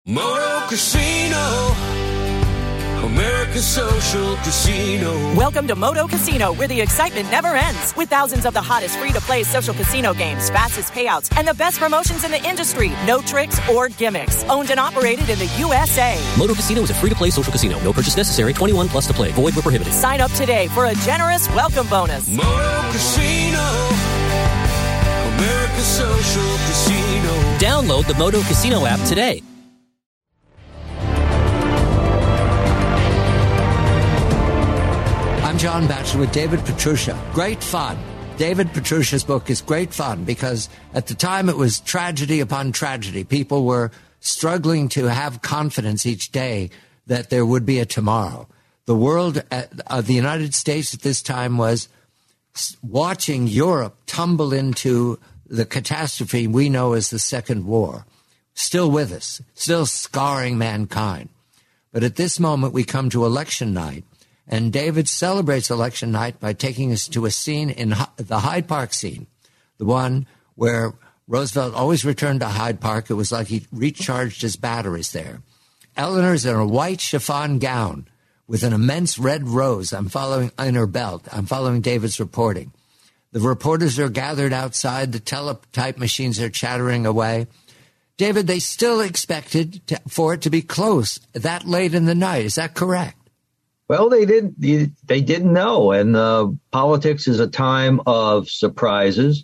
Moto Casino, America's social casino. Welcome to Moto Casino, where the excitement never ends. With thousands of the hottest free-to-play social casino games, fastest payouts, and the best promotions in the industry. No tricks or gimmicks. Owned and operated in the USA. Moto Casino is a free-to-play social casino. No purchase necessary. 21 plus to play. Void where prohibited. Sign up today for a generous welcome bonus. Moto Casino, America's social casino. Download the Moto Casino app today. I'm John Batchelor with David Pietrusza. Great fun. David Pietrusza's book is great fun because at the time it was tragedy upon tragedy. People were struggling to have confidence each day that there would be a tomorrow. The world, the United States at this time was watching Europe tumble into the catastrophe we know as the Second War. Still with us, still scarring mankind. But at this moment we come to election night. And David celebrates election night by taking us to a scene in the Hyde Park scene, the one where Roosevelt always returned to Hyde Park. It was like he recharged his batteries there. Eleanor's in a white chiffon gown with an immense red rose. I'm following in her belt. I'm following David's reporting. The reporters are gathered outside. The teletype machines are chattering away. David, they still expected for it to be close that late in the night. Is that correct? Well, they didn't know. And politics is a time of surprises.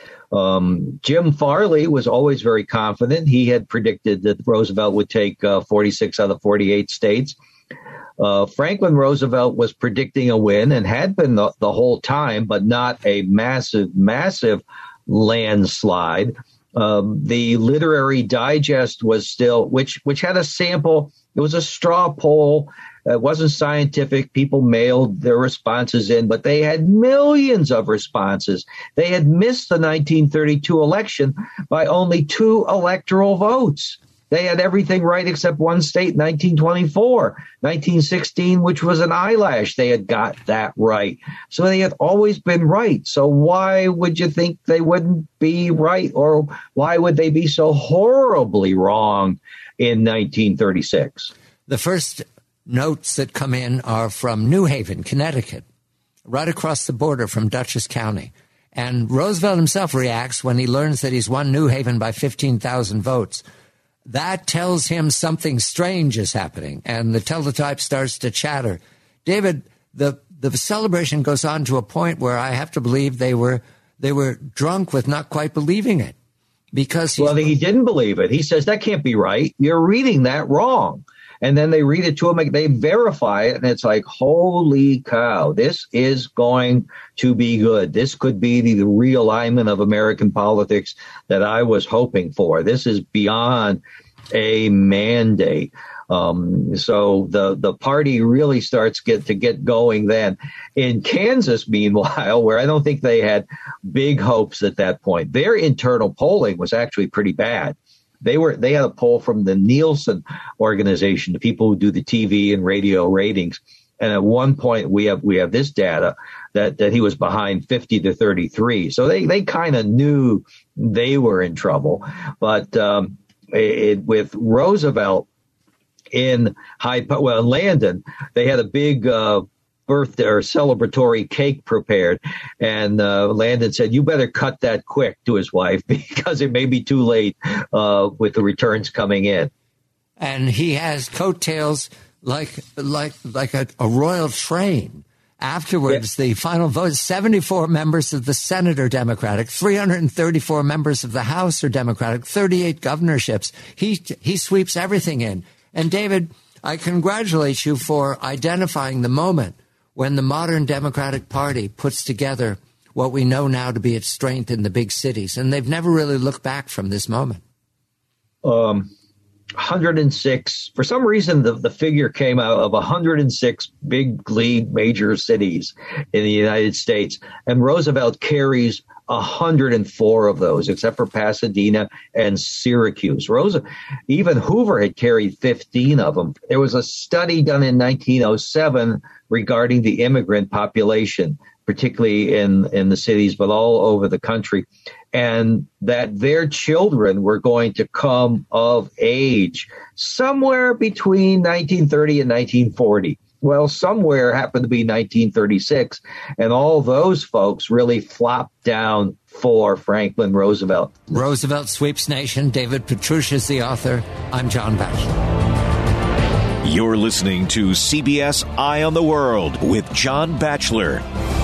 Jim Farley was always very confident. He had predicted that Roosevelt would take 46 out of 48 states. Franklin Roosevelt was predicting a win and had been the whole time, but not a massive landslide. The Literary Digest was still, which had a sample. It was a straw poll. It wasn't scientific. People mailed their responses in, but they had millions of responses. They had missed the 1932 election by only 2 electoral votes. They had everything right except one state, 1924, 1916, which was an eyelash. They had got that right. So they had always been right. So why would you think they wouldn't be right? Or why would they be so horribly wrong in 1936? The first notes that come in are from New Haven, Connecticut, right across the border from Dutchess County. And Roosevelt himself reacts when he learns that he's won New Haven by 15,000 votes. That tells him something strange is happening, and the teletype starts to chatter. David, the celebration goes on to a point where I have to believe they were drunk with not quite believing it. Because he didn't believe it. He says, that can't be right. You're reading that wrong. And then they read it to him, they verify it, and it's like, holy cow, this is going to be good. This could be the realignment of American politics that I was hoping for. This is beyond a mandate. So the party really starts to get going then. In Kansas, meanwhile, where I don't think they had big hopes at that point, their internal polling was actually pretty bad. They had a poll from the Nielsen organization, the people who do the TV and radio ratings. And at one point we have this data that he was behind 50 to 33. So they kind of knew they were in trouble. But with Roosevelt in Landon, they had a big birthday or celebratory cake prepared. And Landon said, you better cut that quick, to his wife, because it may be too late with the returns coming in. And he has coattails like a royal train. Afterwards, The final vote, 74 members of the Senate are Democratic, 334 members of the House are Democratic, 38 governorships. He sweeps everything in. And David, I congratulate you for identifying the moment when the modern Democratic Party puts together what we know now to be its strength in the big cities. And they've never really looked back from this moment. 106. For some reason, the figure came out of 106 big league major cities in the United States. And Roosevelt carries 104 of those, except for Pasadena and Syracuse. Even Hoover had carried 15 of them. There was a study done in 1907 regarding the immigrant population, particularly in the cities, but all over the country. and that their children were going to come of age somewhere between 1930 and 1940. Well, somewhere happened to be 1936, and all those folks really flopped down for Franklin Roosevelt. Roosevelt Sweeps Nation. David Petrusha is the author. I'm John Batchelor. You're listening to CBS Eye on the World with John Batchelor.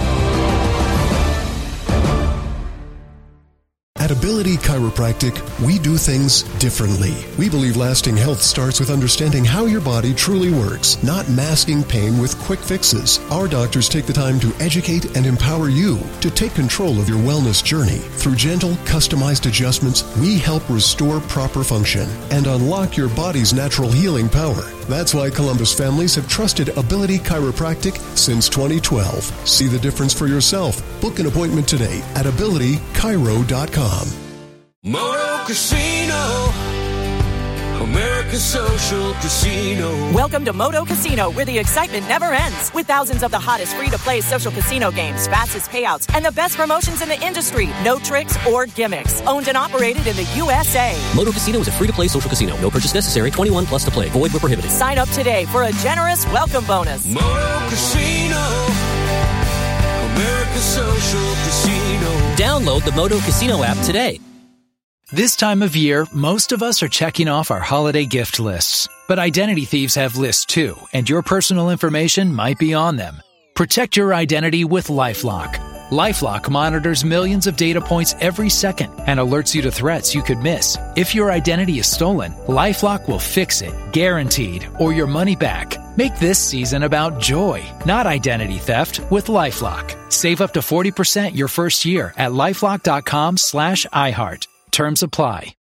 At Ability Chiropractic, we do things differently. We believe lasting health starts with understanding how your body truly works, not masking pain with quick fixes. Our doctors take the time to educate and empower you to take control of your wellness journey. Through gentle, customized adjustments, we help restore proper function and unlock your body's natural healing power. That's why Columbus families have trusted Ability Chiropractic since 2012. See the difference for yourself. Book an appointment today at abilitychiro.com. Moto Casino, America's social casino. Welcome to Moto Casino, where the excitement never ends. With thousands of the hottest free-to-play social casino games, fastest payouts, and the best promotions in the industry. No tricks or gimmicks. Owned and operated in the USA. Moto Casino is a free-to-play social casino. No purchase necessary. 21 plus to play. Void where prohibited. Sign up today for a generous welcome bonus. Moto Casino, America's social casino. Download the Moto Casino app today. This time of year, most of us are checking off our holiday gift lists. But identity thieves have lists too, and your personal information might be on them. Protect your identity with LifeLock. LifeLock monitors millions of data points every second and alerts you to threats you could miss. If your identity is stolen, LifeLock will fix it, guaranteed, or your money back. Make this season about joy, not identity theft, with LifeLock. Save up to 40% your first year at LifeLock.com/iHeart. Terms apply.